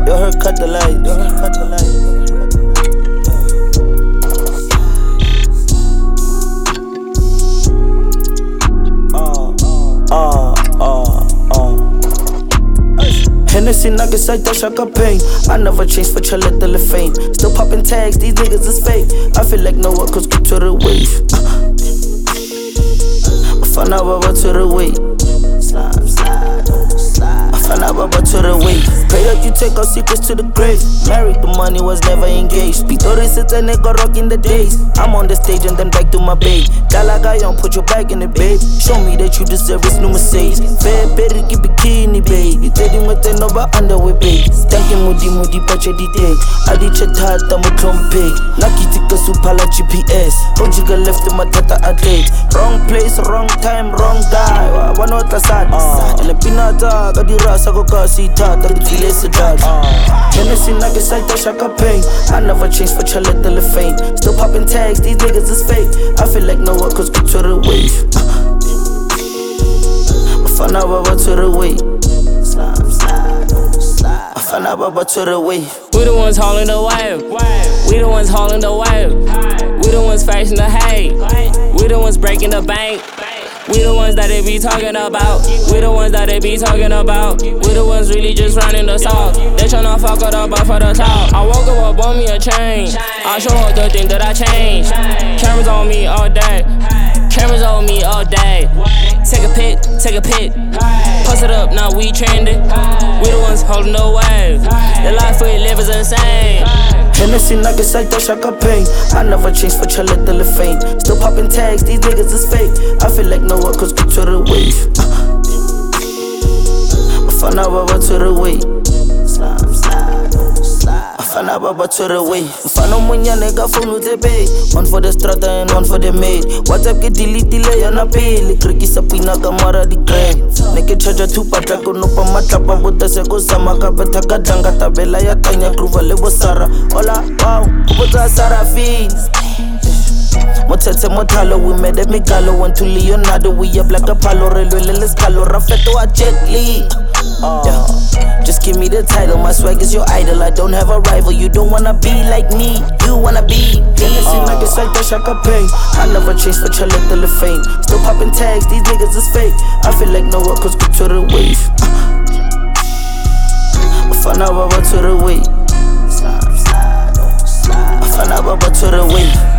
Yo, her cut the light. Yo, her cut the light. Hennessy nuggets like that Shaka Pain. I never changed for your little fame. Still popping tags, these niggas is fake. I feel like Noah cause good to the wave. I found out about to the wave. I found out about to the wave. Pray that you take our secrets to the grave. Married, the money was never engaged. Pitori sits a nigga rocking the days. I'm on the stage and then back to my babe. Dalagayon, put your bag in it, babe. Show me that you deserve this new Mercedes. Fair periki bikini, babe. You dating with the number underwear, babe. Stankin' mudi pache di day. Adi chatata mutlompe. Nakitika supala GPS. Konjiga left in my tata athlete. Wrong place, wrong time, wrong guy. Wanota sad. Elepinata, kadira sagoka sita. Tabitile sedad. Hennessy nuggets like that Shaka Pain. I never changed for your little fame. Still popping tags, these niggas is fake. I feel like Noah cause good to the wave. I found out about to the wave. I found out about to the wave. We the ones hauling the wave. We the ones hauling the wave. We the ones facing the hate. We the ones breaking the bank. We the ones that they be talking about. We the ones that they be talking about. We the ones really just running the south. They tryna fuck it up for the top. I woke up on me a chain. I show her the thing that I changed. Cameras on me all day. Cameras on me all day. Take a pic, take a pic. Post it up, now we trending. We the ones holding the wave. The life we live is insane. Hennessy nuggets like that Shaka Pain. I never changed for your little fame. Still popping tags, these niggas is fake. I feel like Noah cause good to the wave. I found out about to the wave. I found out about to the wave. Mfano mwenye nega phone utepe. One for the strata and one for the maid. WhatsApp ke delete le yana pele. Kriki sapina kamara di crane. Neke charger tu patra kono pa matlapa. Bota se ko sama ka beta ka danga tabela ya tanya gruva le bosara. Hola, wow, kubota Sarafin. Motete motalo, we made a megalo. Went to Leonardo, we up like a palo. Railway l'escalo, Raffetto a Jet Li. Just give me the title, my swag is your idol. I don't have a rival, you don't wanna be like me. You wanna be Hennessy nuggets like that Shaka Pain. I never changed for your little fame. Still popping tags, these niggas is fake. I feel like Noah cause good to the wave. I found out about to the wave. I found out about to the wave.